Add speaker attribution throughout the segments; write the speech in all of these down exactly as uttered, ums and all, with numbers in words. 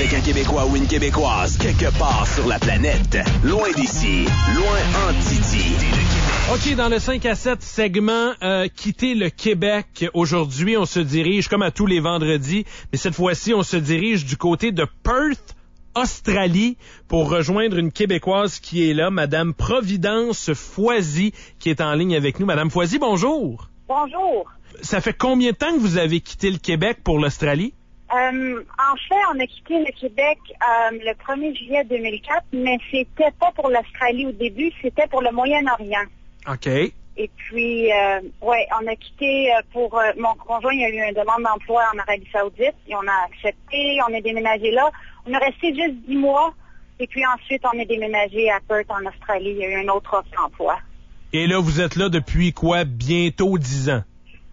Speaker 1: avec un Québécois ou une Québécoise quelque part sur la planète. Loin d'ici, loin en Titi.
Speaker 2: OK, dans le cinq à sept segment, euh, quitter le Québec. Aujourd'hui, on se dirige, comme à tous les vendredis, mais cette fois-ci, on se dirige du côté de Perth, Australie, pour rejoindre une Québécoise qui est là, Madame Providence Foisy, qui est en ligne avec nous. Madame Foisy, bonjour.
Speaker 3: Bonjour.
Speaker 2: Ça fait combien de temps que vous avez quitté le Québec pour l'Australie?
Speaker 3: Euh, en fait, on a quitté le Québec euh, le premier juillet deux mille quatre, mais c'était pas pour l'Australie au début, c'était pour le Moyen-Orient.
Speaker 2: OK.
Speaker 3: Et puis, euh, ouais, on a quitté euh, pour... Euh, mon conjoint, il a eu une demande d'emploi en Arabie Saoudite, et on a accepté, on est déménagé là. On est resté juste dix mois, et puis ensuite, on est déménagé à Perth, en Australie. Il y a eu un autre offre d'emploi.
Speaker 2: Et là, vous êtes là depuis quoi? Bientôt dix ans?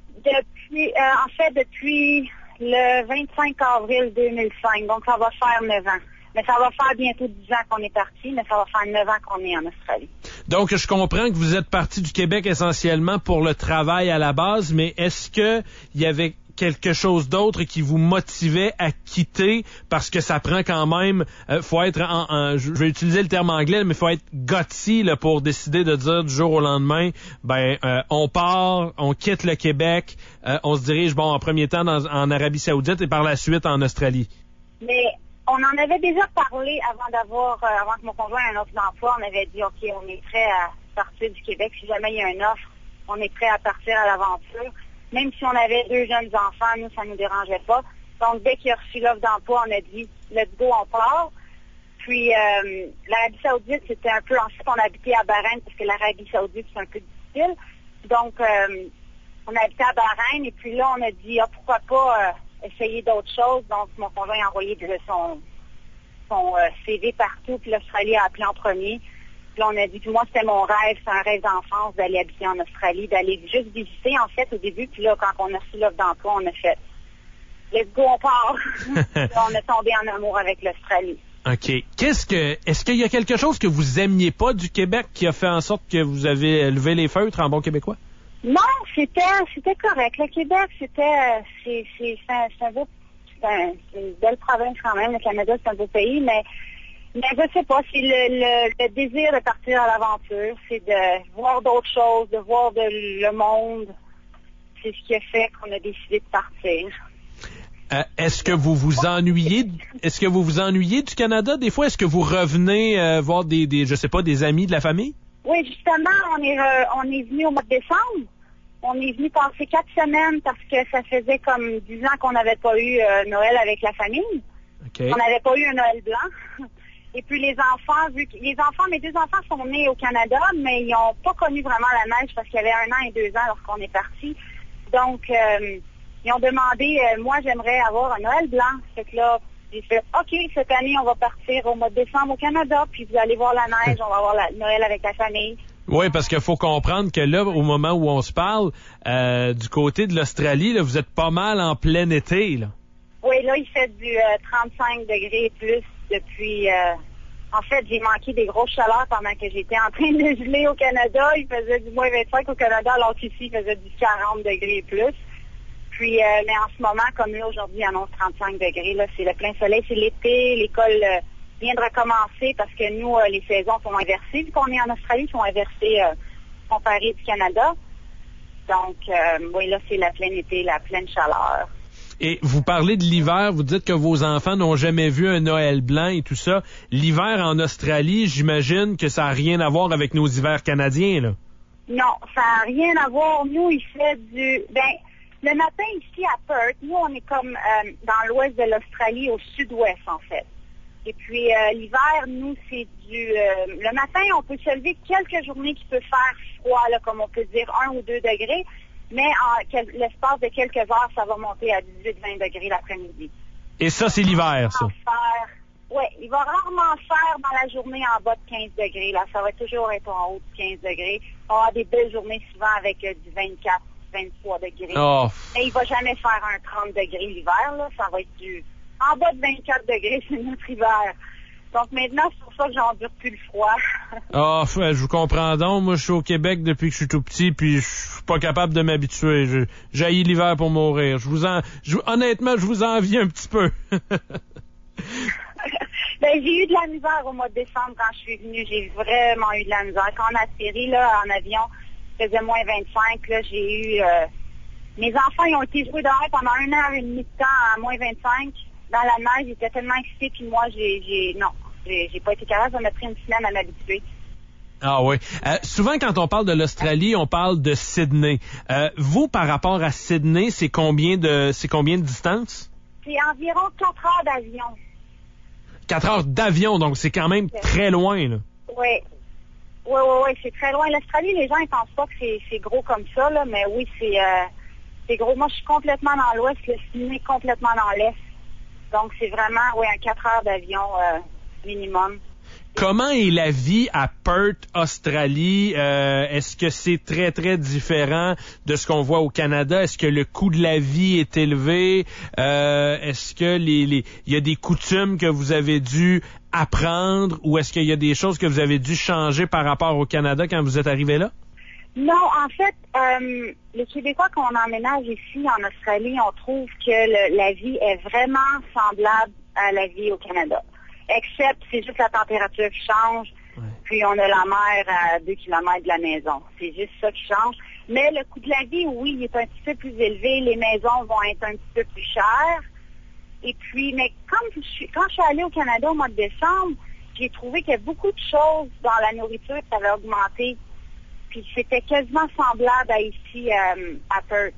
Speaker 3: Depuis, euh, en fait, depuis le vingt-cinq avril deux mille cinq, donc ça va faire neuf ans. Mais ça va faire bientôt dix ans qu'on est parti, mais ça va faire neuf ans qu'on est en Australie.
Speaker 2: Donc, je comprends que vous êtes parti du Québec essentiellement pour le travail à la base, mais est-ce que il y avait quelque chose d'autre qui vous motivait à quitter, parce que ça prend quand même, euh, faut être en, en, je vais utiliser le terme anglais, mais faut être gutsy là, pour décider de dire du jour au lendemain, ben euh, on part, on quitte le Québec, euh, on se dirige bon en premier temps dans, en Arabie Saoudite et par la suite en Australie.
Speaker 3: Mais on en avait déjà parlé avant d'avoir, euh, avant que mon conjoint ait un autre emploi, on avait dit ok, on est prêt à partir du Québec si jamais il y a une offre, on est prêt à partir à l'aventure. Même si on avait deux jeunes enfants, nous, ça nous dérangeait pas. Donc, dès qu'il a reçu l'offre d'emploi, on a dit, let's go, on part. Puis, euh, l'Arabie Saoudite, c'était un peu, ensuite, on habitait à Bahreïn, parce que l'Arabie Saoudite, c'est un peu difficile. Donc, euh, on habitait à Bahreïn, et puis là, on a dit, ah, pourquoi pas euh, essayer d'autres choses. Donc, mon conjoint a envoyé de son, son euh, C V partout, puis l'Australie a appelé en premier. Puis là, on a dit, puis moi, c'était mon rêve, c'est un rêve d'enfance d'aller habiter en Australie, d'aller juste visiter, en fait, au début. Puis là, quand on a reçu l'offre d'emploi, on a fait, let's go, on part. Là, on est tombé en amour avec l'Australie.
Speaker 2: OK. Qu'est-ce que, est-ce qu'il y a quelque chose que vous aimiez pas du Québec qui a fait en sorte que vous avez levé les feutres en bon québécois?
Speaker 3: Non, c'était, c'était correct. Le Québec, c'était, c'est, c'est, c'est, un, c'est un beau, c'est, un, c'est une belle province quand même. Le Canada, c'est un beau pays, mais Mais je sais pas, c'est le, le, le désir de partir à l'aventure, c'est de voir d'autres choses, de voir de, le monde. C'est ce qui a fait qu'on a décidé de partir.
Speaker 2: Euh, est-ce que vous vous ennuyez, est-ce que vous vous ennuyez du Canada des fois? Est-ce que vous revenez euh, voir des, des, je sais pas, des amis de la famille?
Speaker 3: Oui, justement, on est, euh, on est venu au mois de décembre. On est venu passer quatre semaines parce que ça faisait comme dix ans qu'on n'avait pas eu euh, Noël avec la famille.
Speaker 2: Okay.
Speaker 3: On n'avait pas eu un Noël blanc. Et puis les enfants, vu que les enfants, mes deux enfants sont nés au Canada, mais ils n'ont pas connu vraiment la neige parce qu'il y avait un an et deux ans lorsqu'on est parti. Donc, euh, ils ont demandé, euh, moi j'aimerais avoir un Noël blanc. Fait que là, j'ai fait, OK, cette année on va partir au mois de décembre au Canada, puis vous allez voir la neige, on va avoir la, Noël avec la famille.
Speaker 2: Oui, parce qu'il faut comprendre que là, au moment où on se parle, euh, du côté de l'Australie, là, vous êtes pas mal en plein été, là.
Speaker 3: Oui, là, il fait du euh, trente-cinq degrés et plus depuis... Euh, en fait, j'ai manqué des grosses chaleurs pendant que j'étais en train de geler au Canada. Il faisait du moins vingt-cinq au Canada, alors qu'ici, il faisait du quarante degrés et plus. Puis, euh, mais en ce moment, comme là, aujourd'hui, il annonce trente-cinq degrés. Là, c'est le plein soleil, c'est l'été. L'école euh, vient de recommencer parce que nous, euh, les saisons sont inversées. Vu qu'on est en Australie, ils sont inversées euh, comparées du Canada. Donc, euh, oui, là, c'est la pleine été, la pleine chaleur.
Speaker 2: Et vous parlez de l'hiver, vous dites que vos enfants n'ont jamais vu un Noël blanc et tout ça. L'hiver en Australie, j'imagine que ça n'a rien à voir avec nos hivers canadiens, là.
Speaker 3: Non, ça n'a rien à voir. Nous, il fait du... Ben, le matin, ici, à Perth, nous, on est comme euh, dans l'ouest de l'Australie, au sud-ouest, en fait. Et puis, euh, l'hiver, nous, c'est du... Euh, le matin, on peut se lever quelques journées qui peut faire froid, là, comme on peut dire, un ou deux degrés. Mais en quel, l'espace de quelques heures, ça va monter à dix-huit à vingt degrés l'après-midi.
Speaker 2: Et ça, c'est l'hiver, ça?
Speaker 3: Oui, il va rarement faire dans la journée en bas de quinze degrés. Là, ça va toujours être en haut de quinze degrés. On va avoir des belles journées souvent avec euh, du vingt-quatre, vingt-trois degrés.
Speaker 2: Oh.
Speaker 3: Mais il va jamais faire un trente degrés l'hiver. Là, ça va être du en bas de vingt-quatre degrés, c'est notre hiver. Donc maintenant, c'est pour ça que j'endure plus le froid.
Speaker 2: Ah, oh, je vous comprends donc. Moi, je suis au Québec depuis que je suis tout petit, puis je suis pas capable de m'habituer. Je, j'haïs l'hiver pour mourir. Je vous en, je, honnêtement, je vous envie un petit peu.
Speaker 3: Ben, j'ai eu de la misère au mois de décembre quand je suis venue. J'ai vraiment eu de la misère. Quand on a atterri, là, en avion, il faisait moins vingt-cinq, là, j'ai eu... Euh... Mes enfants, ils ont été joués dehors pendant une heure et demie de temps à moins vingt-cinq. Dans la neige, ils étaient tellement excités, puis moi, j'ai... j'ai... Non, j'ai, j'ai pas été capable. Ça m'a pris une semaine à m'habituer.
Speaker 2: Ah oui. Euh, souvent, quand on parle de l'Australie, on parle de Sydney. Euh, vous, par rapport à Sydney, c'est combien de c'est combien de distance?
Speaker 3: C'est environ quatre heures d'avion.
Speaker 2: Quatre heures d'avion, donc c'est quand même très loin, là.
Speaker 3: Oui. Oui, oui, oui, c'est très loin. L'Australie, les gens, ils pensent pas que c'est, c'est gros comme ça, là, mais oui, c'est, euh, c'est gros. Moi, je suis complètement dans l'ouest, le Sydney complètement dans l'est. Donc, c'est vraiment, oui, un quatre heures d'avion euh, minimum.
Speaker 2: Comment est la vie à Perth, Australie? Euh, est-ce que c'est très, très différent de ce qu'on voit au Canada? Est-ce que le coût de la vie est élevé? Euh, est-ce que les, les, il y a des coutumes que vous avez dû apprendre ou est-ce qu'il y a des choses que vous avez dû changer par rapport au Canada quand vous êtes arrivé là?
Speaker 3: Non, en fait, euh, les Québécois, quand on emménage ici en Australie, on trouve que le, la vie est vraiment semblable à la vie au Canada. Except, c'est juste la température qui change, ouais. Puis on a la mer à deux kilomètres de la maison. C'est juste ça qui change. Mais le coût de la vie, oui, il est un petit peu plus élevé. Les maisons vont être un petit peu plus chères. Et puis, mais comme je suis, quand je suis allée au Canada au mois de décembre, j'ai trouvé qu'il y a beaucoup de choses dans la nourriture qui avaient augmenté. Puis c'était quasiment semblable à ici, euh, à Perth.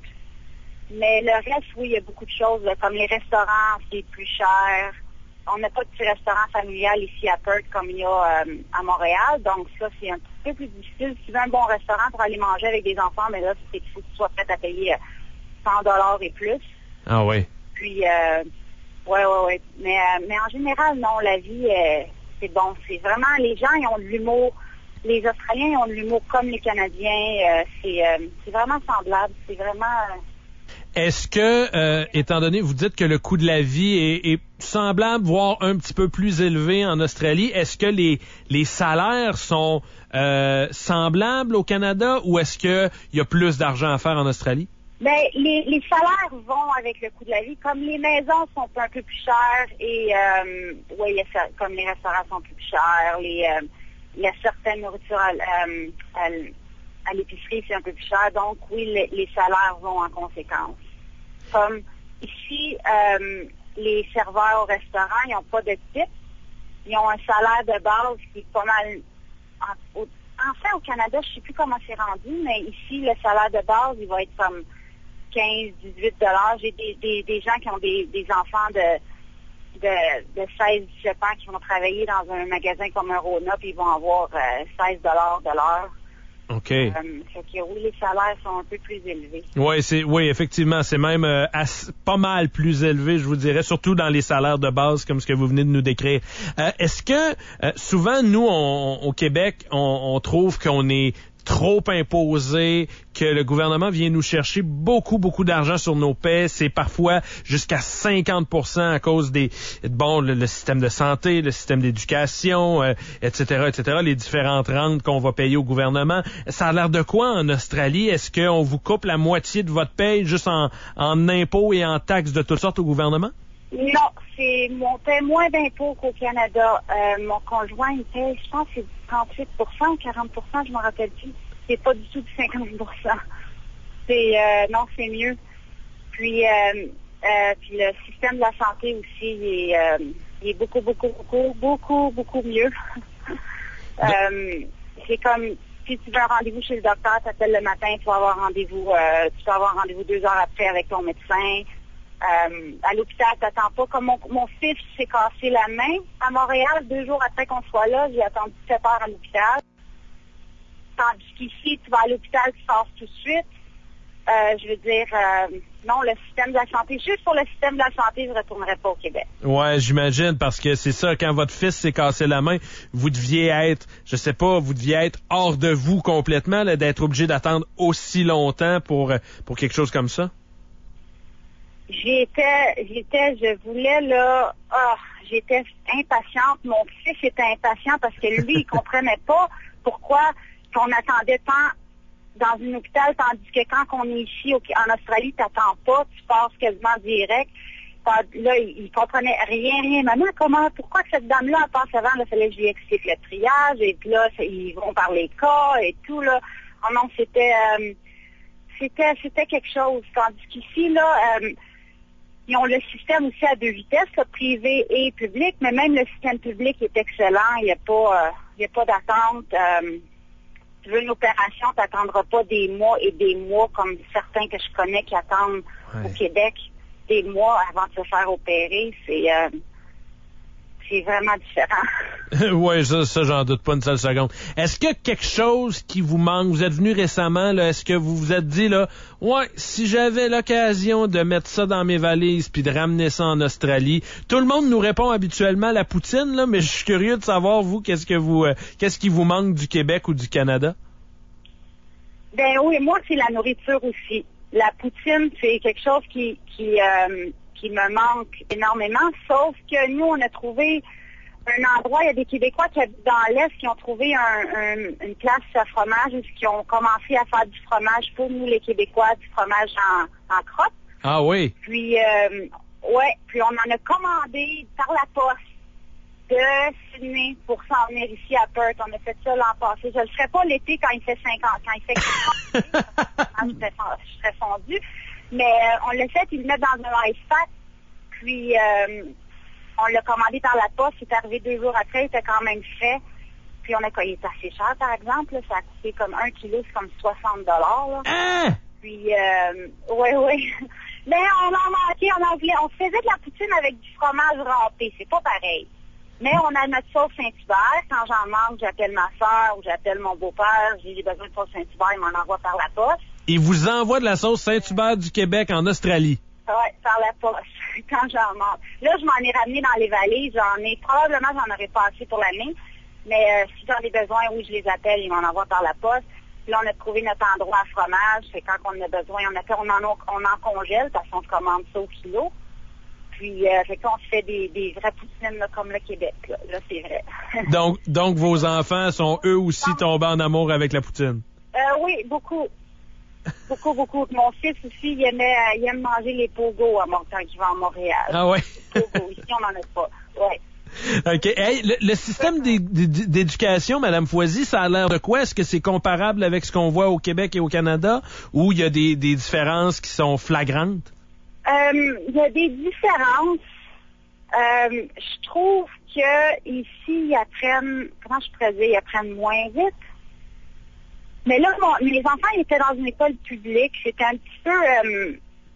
Speaker 3: Mais le reste, oui, il y a beaucoup de choses, là, comme les restaurants, c'est plus cher. On n'a pas de petit restaurant familial ici à Perth comme il y a euh, à Montréal. Donc ça, c'est un petit peu plus difficile. Si tu veux un bon restaurant pour aller manger avec des enfants, mais là, c'est qu'il faut que tu sois prêt à payer cent dollars et plus.
Speaker 2: Ah oui.
Speaker 3: Puis, euh, ouais, ouais, ouais. Mais, euh, mais en général, non, la vie, euh, c'est bon. C'est vraiment, les gens, ils ont de l'humour. Les Australiens, ils ont de l'humour comme les Canadiens. Euh, c'est, euh, c'est vraiment semblable. C'est vraiment... Euh,
Speaker 2: Est-ce que, euh, étant donné, vous dites que le coût de la vie est, est semblable, voire un petit peu plus élevé en Australie, est-ce que les, les salaires sont euh, semblables au Canada ou est-ce qu'il y a plus d'argent à faire en Australie?
Speaker 3: Ben, les, les salaires vont avec le coût de la vie. Comme les maisons sont un peu plus chères et, euh, oui, comme les restaurants sont plus chers, les, euh, il y a certaines nourritures à, euh, à, à l'épicerie, c'est un peu plus cher. Donc, oui, les, les salaires vont en conséquence. Comme ici, euh, les serveurs au restaurant, ils n'ont pas de tips. Ils ont un salaire de base qui est pas mal... En, au, enfin, au Canada, je ne sais plus comment c'est rendu, mais ici, le salaire de base, il va être comme quinze, dix-huit dollars. J'ai des, des, des gens qui ont des, des enfants de, de, de seize, dix-sept ans qui vont travailler dans un magasin comme un Rona, puis ils vont avoir euh, seize dollars de l'heure.
Speaker 2: OK.
Speaker 3: Euh, fait que oui, les salaires sont un peu plus élevés.
Speaker 2: Oui, c'est, oui, effectivement, c'est même euh, assez, pas mal plus élevé, je vous dirais, surtout dans les salaires de base, comme ce que vous venez de nous décrire. Euh, est-ce que, euh, souvent, nous, on, au Québec, on, on trouve qu'on est trop imposé, que le gouvernement vient nous chercher beaucoup, beaucoup d'argent sur nos paies. C'est parfois jusqu'à cinquante pour cent à cause des, bon, le, le système de santé, le système d'éducation, euh, et cetera, et cetera, les différentes rentes qu'on va payer au gouvernement. Ça a l'air de quoi en Australie? Est-ce qu'on vous coupe la moitié de votre paye juste en, en impôts et en taxes de toutes sortes au gouvernement?
Speaker 3: Non, c'est, on paie moins d'impôts qu'au Canada. Euh, mon conjoint, il paie, je pense, c'est trente-huit pour cent ou quarante pour cent, je me rappelle plus. C'est pas du tout du cinquante pour cent. C'est, euh, non, c'est mieux. Puis, euh, euh, puis le système de la santé aussi, il est, euh, il est beaucoup, beaucoup, beaucoup, beaucoup, beaucoup mieux. euh, c'est comme, si tu veux un rendez-vous chez le docteur, tu appelles le matin, tu vas avoir rendez-vous, euh, tu vas avoir rendez-vous deux heures après avec ton médecin. Euh, à l'hôpital, t'attends pas. Comme mon, mon fils s'est cassé la main à Montréal, deux jours après qu'on soit là, j'ai attendu sept heures à l'hôpital. Tandis qu'ici, tu vas à l'hôpital, tu sors tout de suite. Euh, je veux dire, euh, non, le système de la santé, juste pour le système de la santé, je ne retournerai pas au Québec.
Speaker 2: Ouais, j'imagine, parce que c'est ça, quand votre fils s'est cassé la main, vous deviez être, je sais pas, vous deviez être hors de vous complètement, là, d'être obligé d'attendre aussi longtemps pour, pour quelque chose comme ça.
Speaker 3: J'étais, j'étais, je voulais, là, oh, j'étais impatiente. Mon fils était impatient parce que lui, il comprenait pas pourquoi qu'on attendait tant dans un hôpital, tandis que quand on est ici au, en Australie, t'attends pas, tu passes quasiment direct. pas, là, il, il comprenait rien, rien. Maman, comment, pourquoi que cette dame-là passe avant, là, fallait que je lui explique le triage, et puis là, ils vont par les cas et tout, là. Oh non, c'était, euh, c'était, c'était quelque chose. Tandis qu'ici, là, euh, ils ont le système aussi à deux vitesses, là, privé et public, mais même le système public est excellent. Il n'y a pas, euh, il y a pas d'attente. Euh, tu veux une opération, tu n'attendras pas des mois et des mois comme certains que je connais qui attendent ouais. au Québec des mois avant de se faire opérer. C'est, euh, c'est vraiment différent.
Speaker 2: Oui, ça, ça, j'en doute pas une seule seconde. Est-ce qu'il y a quelque chose qui vous manque? Vous êtes venu récemment, là, est-ce que vous vous êtes dit, là, ouais, si j'avais l'occasion de mettre ça dans mes valises puis de ramener ça en Australie, tout le monde nous répond habituellement la poutine, là, mais je suis curieux de savoir, vous, qu'est-ce que vous, euh, qu'est-ce qui vous manque du Québec ou du Canada?
Speaker 3: Ben oui, moi, c'est la nourriture aussi. La poutine, c'est quelque chose qui, qui, euh, qui me manque énormément, sauf que nous, on a trouvé un endroit, il y a des Québécois qui habitent dans l'Est qui ont trouvé un, un, une place à fromage où qui ont commencé à faire du fromage pour nous, les Québécois, du fromage en, en crotte.
Speaker 2: Ah oui?
Speaker 3: Puis, euh, ouais, puis on en a commandé par la poste de Sydney pour s'en venir ici à Perth. On a fait ça l'an passé. Je le ferai pas l'été quand il fait cinquante, quand il fait quarante, je serais fondue. Mais euh, on l'a fait, ils le mettent dans un ice pack. Puis, euh, on l'a commandé par la poste. C'est arrivé deux jours après. Il était quand même fait. Puis, on a il est assez cher, par exemple. Là. Ça a coûté comme un kilo, c'est comme soixante dollars. Là.
Speaker 2: Ah!
Speaker 3: Puis, euh, oui, oui. Mais on en manquait. On en voulait. On faisait de la poutine avec du fromage râpé. C'est pas pareil. Mais on a notre sauce Saint-Hubert. Quand j'en manque, j'appelle ma soeur ou j'appelle mon beau-père. J'ai besoin de sauce Saint-Hubert. Il m'en envoie par la poste.
Speaker 2: Il vous envoie de la sauce Saint-Hubert du Québec en Australie.
Speaker 3: Oui, par la poste, quand j'en manque. Là, je m'en ai ramené dans les valises. J'en ai, probablement, j'en aurais pas assez pour l'année. Mais euh, si j'en ai besoin, oui, je les appelle. Ils m'en envoient par la poste. Puis là, on a trouvé notre endroit à fromage. C'est quand on a besoin, on, a fait, on, en, on en congèle parce qu'on se commande ça au kilo. Puis, euh, fait qu'on se fait des, des vraies poutines là, comme le Québec. Là, là c'est vrai.
Speaker 2: donc, donc, vos enfants sont eux aussi tombés en amour avec la poutine?
Speaker 3: Euh, oui, beaucoup. Beaucoup, beaucoup. Mon fils aussi, il aimait, euh, il aime manger les pogos à Mont- quand il va à Montréal.
Speaker 2: Ah ouais?
Speaker 3: Pogos. Ici, on n'en a pas. Ouais.
Speaker 2: OK. Hey, le, le système d'é- d'é- d'éducation, Madame Foisy, ça a l'air de quoi? Est-ce que c'est comparable avec ce qu'on voit au Québec et au Canada? Ou il y a des, des différences qui sont flagrantes?
Speaker 3: Euh, il y a des différences. Euh, je trouve que ici, ils apprennent, comment je pourrais dire, ils apprennent moins vite. Mais là, mon, mes enfants ils étaient dans une école publique. C'était un petit peu... Euh,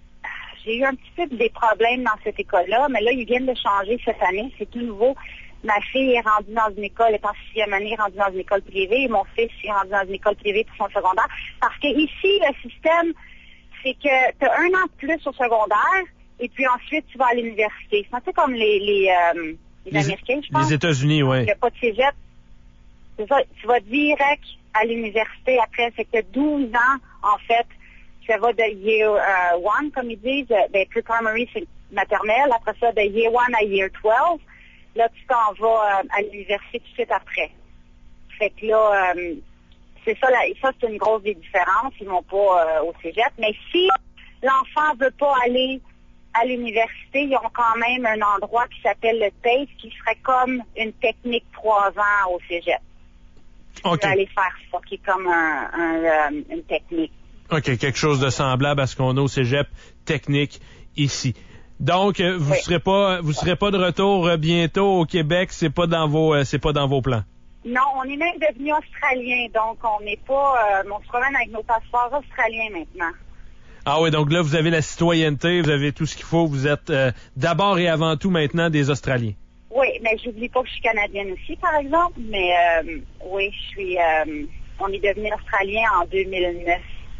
Speaker 3: j'ai eu un petit peu des problèmes dans cette école-là, mais là, ils viennent de changer cette année. C'est tout nouveau. Ma fille est rendue dans une école, elle est en sixième année, rendue dans une école privée, et mon fils est rendu dans une école privée pour son secondaire. Parce que ici, le système, c'est que tu as un an de plus au secondaire, et puis ensuite, tu vas à l'université. C'est un peu comme les, les, euh, les, les Américains, je pense.
Speaker 2: Les États-Unis, oui.
Speaker 3: Il n'y a pas de cégep. C'est ça, tu vas direct à l'université après. C'est que douze ans, en fait, ça va de year uh, one, comme ils disent, ben, pre-primary, c'est maternelle. Après ça, de year one à year twelve. Là, tu t'en vas euh, à l'université tout de suite après. Fait que là, euh, c'est ça, là, ça, c'est une grosse des différences. Ils vont pas euh, au cégep. Mais si l'enfant veut pas aller à l'université, ils ont quand même un endroit qui s'appelle le T A F E, qui serait comme une technique trois ans au cégep.
Speaker 2: OK.
Speaker 3: Tu vas aller faire ça, qui est comme un, un, euh, une technique.
Speaker 2: OK, quelque chose de semblable à ce qu'on a au cégep technique ici. Donc, euh, vous oui. serez pas, vous serez pas de retour euh, bientôt au Québec, c'est pas dans vos, euh, c'est pas dans vos plans.
Speaker 3: Non, on est même devenu australien, donc on n'est pas, euh, on se promène avec nos passeports australiens maintenant.
Speaker 2: Ah oui, donc là, vous avez la citoyenneté, vous avez tout ce qu'il faut, vous êtes euh, d'abord et avant tout maintenant des Australiens.
Speaker 3: Oui, mais j'oublie pas que je suis canadienne aussi, par exemple, mais euh, oui, je suis, euh, on est devenu australien en deux mille neuf.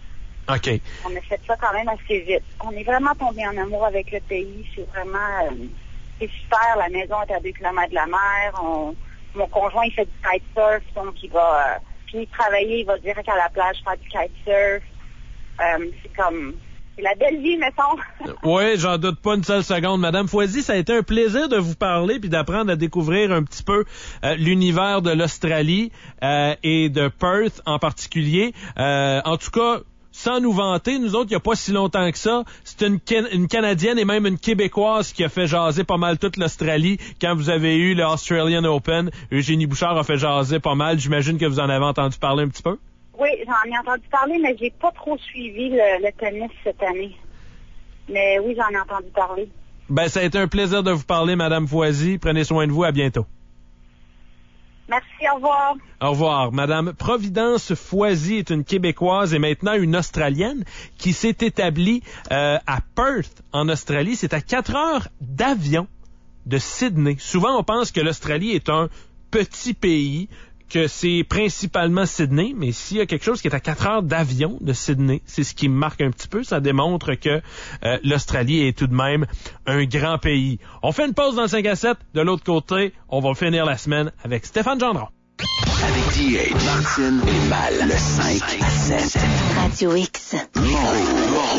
Speaker 2: OK.
Speaker 3: On a fait ça quand même assez vite. On est vraiment tombé en amour avec le pays. C'est vraiment... Euh, c'est super. La maison est à deux kilomètres de la mer. On, mon conjoint, il fait du kitesurf. Donc, il va... Euh, finir de travailler, il va direct à la plage faire du kitesurf. Euh, c'est comme... C'est la belle vie, mettons.
Speaker 2: Oui, j'en doute pas une seule seconde. Madame Foisy, ça a été un plaisir de vous parler puis d'apprendre à découvrir un petit peu euh, l'univers de l'Australie euh, et de Perth en particulier. Euh, en tout cas... sans nous vanter, nous autres, il n'y a pas si longtemps que ça, c'est une, Can- une Canadienne et même une Québécoise qui a fait jaser pas mal toute l'Australie quand vous avez eu le Australian Open. Eugénie Bouchard a fait jaser pas mal. J'imagine que vous en avez entendu parler un petit peu?
Speaker 3: Oui, j'en ai entendu parler, mais j'ai pas trop suivi le, le tennis cette année. Mais oui, j'en ai entendu parler.
Speaker 2: Ben, ça a été un plaisir de vous parler, Madame Foisy. Prenez soin de vous. À bientôt.
Speaker 3: Merci, au revoir.
Speaker 2: Au revoir. Madame Providence Foisy est une Québécoise et maintenant une Australienne qui s'est établie euh, à Perth, en Australie. C'est à quatre heures d'avion de Sydney. Souvent, on pense que l'Australie est un petit pays, que c'est principalement Sydney, mais s'il y a quelque chose qui est à quatre heures d'avion de Sydney, c'est ce qui me marque un petit peu. Ça démontre que euh, l'Australie est tout de même un grand pays. On fait une pause dans le cinq à sept. De l'autre côté, on va finir la semaine avec Stéphane Gendron.
Speaker 1: Avec D H, Martine et Mal, le cinq à sept.
Speaker 4: Radio X.
Speaker 1: Montréal.